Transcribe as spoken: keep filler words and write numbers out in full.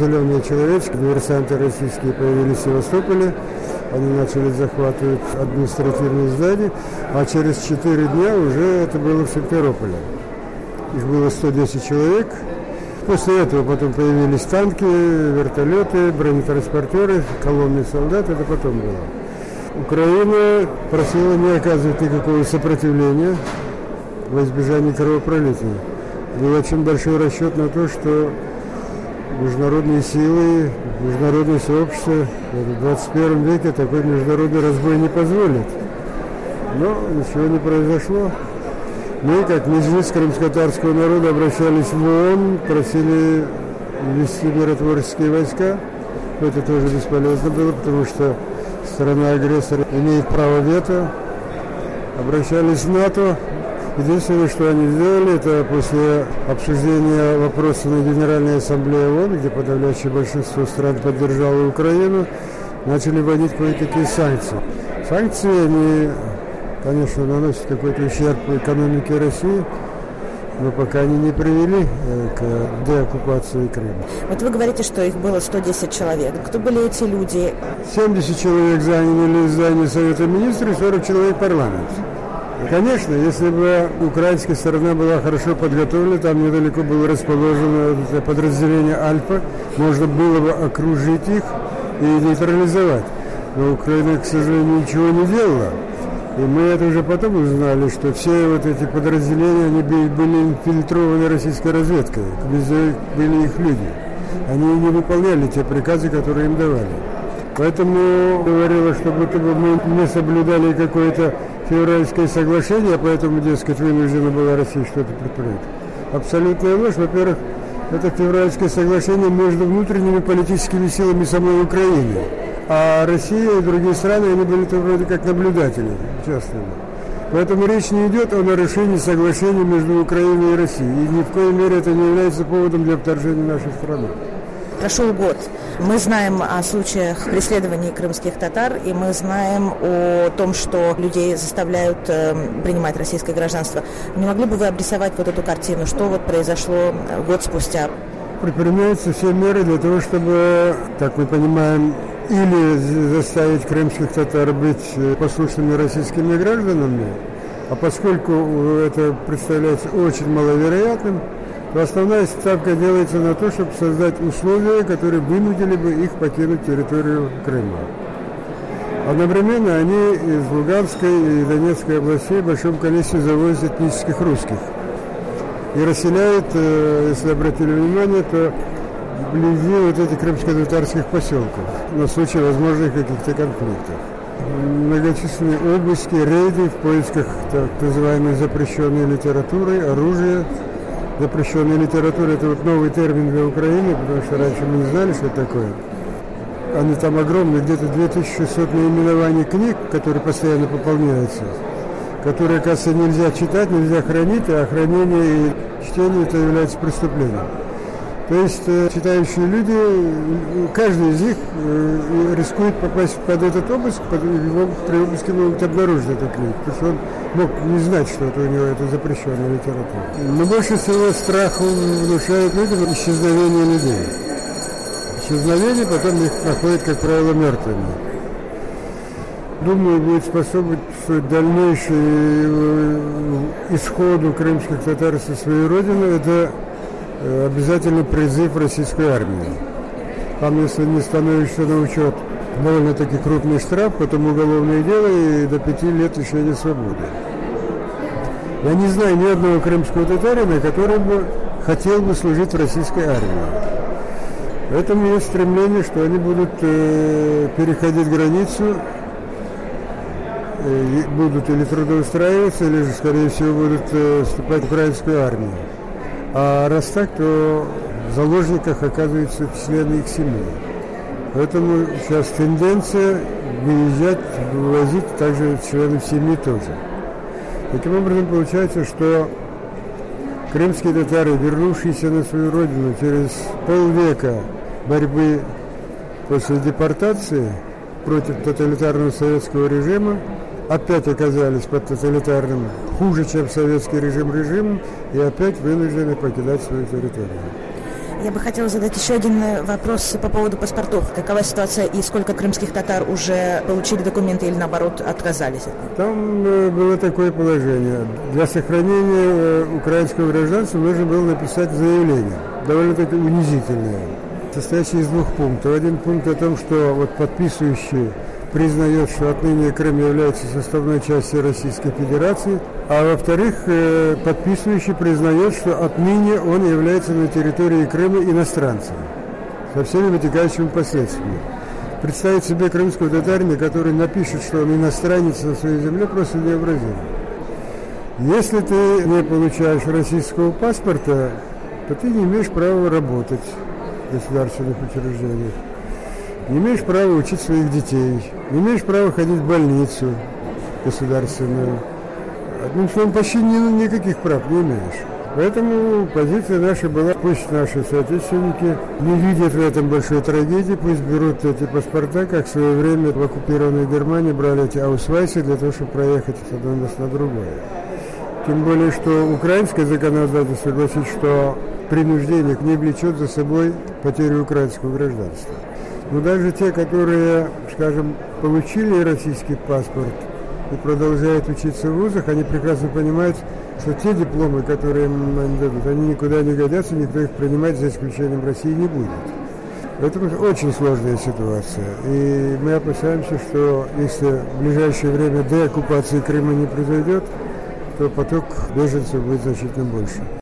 зеленые человечки, диверсанты российские появились в Севастополе. Они начали захватывать административные здания, а через четыре дня уже это было в Симферополе. Их было сто десять человек. После этого потом появились танки, вертолеты, бронетранспортеры, колонны солдат. Это потом было. Украина просила не оказывать никакого сопротивления во избежание кровопролития. Был очень большой расчет на то, что международные силы, международное сообщество в двадцать первом веке такой международный разбой не позволит. Но ничего не произошло. Мы, как Меджлис крымско-татарского народа, обращались в ООН, просили ввести миротворческие войска. Это тоже бесполезно было, потому что страна-агрессор имеет право вето. Обращались в НАТО. Единственное, что они сделали, это после обсуждения вопроса на Генеральной Ассамблее ООН, где подавляющее большинство стран поддержало Украину, начали вводить кое-какие санкции. Санкции, они, конечно, наносят какой-то ущерб экономике России, но пока они не привели к деоккупации Крыма. Вот вы говорите, что их было сто десять человек. Кто были эти люди? семьдесят человек заняли здание Совета Министров, сорок человек парламент. Конечно, если бы украинская сторона была хорошо подготовлена, там недалеко было расположено подразделение «Альфа», можно было бы окружить их и нейтрализовать. Но Украина, к сожалению, ничего не делала. И мы это уже потом узнали, что все вот эти подразделения, они были инфильтрованы российской разведкой, везде были их люди. Они не выполняли те приказы, которые им давали. Поэтому говорила, что будто бы мы не соблюдали какое-то февральское соглашение, поэтому, дескать, вынуждена была Россия что-то предпринять. Абсолютная ложь. Во-первых, это февральское соглашение между внутренними политическими силами самой Украины. А Россия и другие страны, они были вроде как наблюдатели частными. Поэтому речь не идет о нарушении соглашения между Украиной и Россией. И ни в коей мере это не является поводом для вторжения нашей страны. Прошел год. Мы знаем о случаях преследований крымских татар, и мы знаем о том, что людей заставляют э, принимать российское гражданство. Не могли бы вы обрисовать вот эту картину, что вот произошло год спустя? Предпринимаются все меры для того, чтобы, как мы понимаем, или заставить крымских татар быть послушными российскими гражданами, а поскольку это представляется очень маловероятным, то основная ставка делается на то, чтобы создать условия, которые вынудили бы их покинуть территорию Крыма. Одновременно они из Луганской и Донецкой областей в большом количестве завозят этнических русских и расселяют, если обратили внимание, то вблизи вот этих крымско-татарских поселков на случай возможных каких-то конфликтов. Многочисленные обыски, рейды в поисках так называемой запрещенной литературы, оружия. Запрещенная литература – это вот новый термин для Украины, потому что раньше мы не знали, что это такое. Они там огромные, где-то две тысячи шестьсот наименований книг, которые постоянно пополняются, которые, оказывается, нельзя читать, нельзя хранить, а хранение и чтение – это является преступлением. То есть читающие люди, каждый из них рискует попасть под этот обыск, его при обыске могут обнаружить эту книгу, потому что он мог не знать, что это у него это запрещенная литература. Но больше всего страх внушает людям исчезновение людей. Исчезновение, потом их находят, как правило, мертвыми. Думаю, будет способствовать дальнейшему исходу крымских татар со своей родины. Это обязательно призыв российской армии. Там, если не становишься на учет, довольно-таки крупный штраф, потом уголовное дело и до пяти лет лишения свободы. Я не знаю ни одного крымского татарина, который бы хотел бы служить в российской армии. Поэтому есть стремление, что они будут э, переходить границу, э, будут или трудоустраиваться, или же, скорее всего, будут э, вступать в украинскую армию. А раз так, то в заложниках оказываются члены их семьи. Поэтому сейчас тенденция выезжать, вывозить также членов семьи тоже. Таким образом, получается, что крымские татары, вернувшиеся на свою родину через полвека борьбы после депортации против тоталитарного советского режима, опять оказались под тоталитарным, хуже, чем советский режим, режимом, и опять вынуждены покидать свою территорию. Я бы хотела задать еще один вопрос по поводу паспортов. Какова ситуация и сколько крымских татар уже получили документы или, наоборот, отказались от них? Там было такое положение. Для сохранения украинского гражданства нужно было написать заявление, довольно-таки унизительное, состоящее из двух пунктов. Один пункт о том, что вот подписывающий признает, что отныне Крым является составной частью Российской Федерации, а во-вторых, подписывающий признает, что отныне он является на территории Крыма иностранцем, со всеми вытекающими последствиями. Представить себе крымского татарина, который напишет, что он иностранец на своей земле, просто невообразимо. Если ты не получаешь российского паспорта, то ты не имеешь права работать в государственных учреждениях. Не имеешь права учить своих детей, не имеешь права ходить в больницу государственную. Одним словом, почти ни, никаких прав не имеешь. Поэтому позиция наша была, пусть наши соотечественники не видят в этом большой трагедии, пусть берут эти паспорта, как в свое время в оккупированной Германии брали эти аусвайсы для того, чтобы проехать с одного места на другое. Тем более, что украинское законодательство гласит, что принуждение не влечет за собой потерю украинского гражданства. Но даже те, которые, скажем, получили российский паспорт и продолжают учиться в вузах, они прекрасно понимают, что те дипломы, которые им дадут, они никуда не годятся, никто их принимать за исключением России не будет. Поэтому очень сложная ситуация. И мы опасаемся, что если в ближайшее время деоккупации Крыма не произойдет, то поток беженцев будет значительно больше.